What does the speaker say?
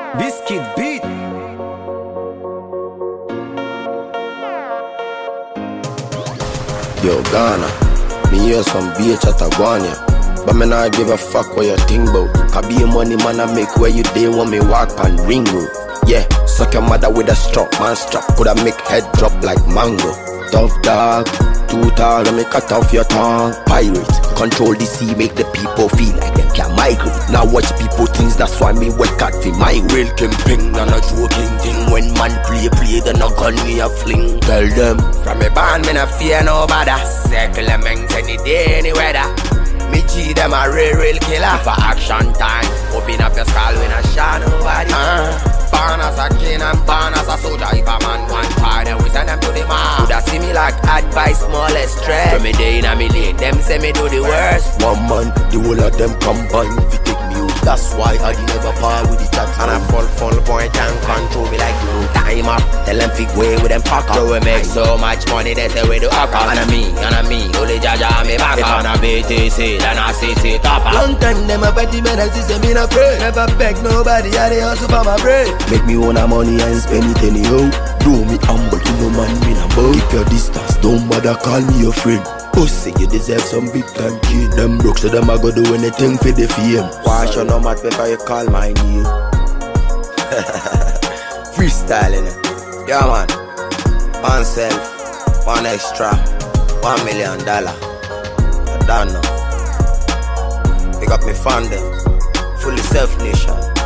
Biscuit beat. Yo, Ghana, me hear some bitch at Aguania. But me not give a fuck what you think about. Can be a money man I make where you day want me walk on ring road. Yeah, suck your mother with a strap, man strap. Coulda make head drop like mango. Tough dog, too tall, let me cut off your tongue. Pirate, control the sea, make the people feel like them can migrate. Now watch people things, that's why me wet cat fi my real camping and a joking thing. When man play, then a gun me a fling. Tell them, from me band me not fear nobody. Circle them any day, any weather. Me G them a real killer. For action time, open up your skull when I shot nobody. Born as a king and born as a soldier. If a man want fire, then we send them to the man. Coulda see me like advice, smallest stress. From me day in a me lane, them say me do the worst. One man, the whole of them combine fi take me out. That's why I never part with the chat. And I fall point and control me like you know time up. Tell them fi go with them fuck up. So we make so much money, they say we do hack up. And me, only Jaja me back up. If I'm a BTC, then I CC top up. Long time them a petty men, I see me not pray. Never beg nobody, I dey hustle for my bread. Make me own a money and spend it anyhow. Do me humble to no man me a bow. Keep your distance, don't bother call me your friend. Pussy, you deserve some big time kid. Them broke so them a go do anything for the fame. Wash your no mat before you call my name. Freestyling it. Yeah man. One self, one extra, $1 million. I don't know. Pick up me fan them. Fully self nation.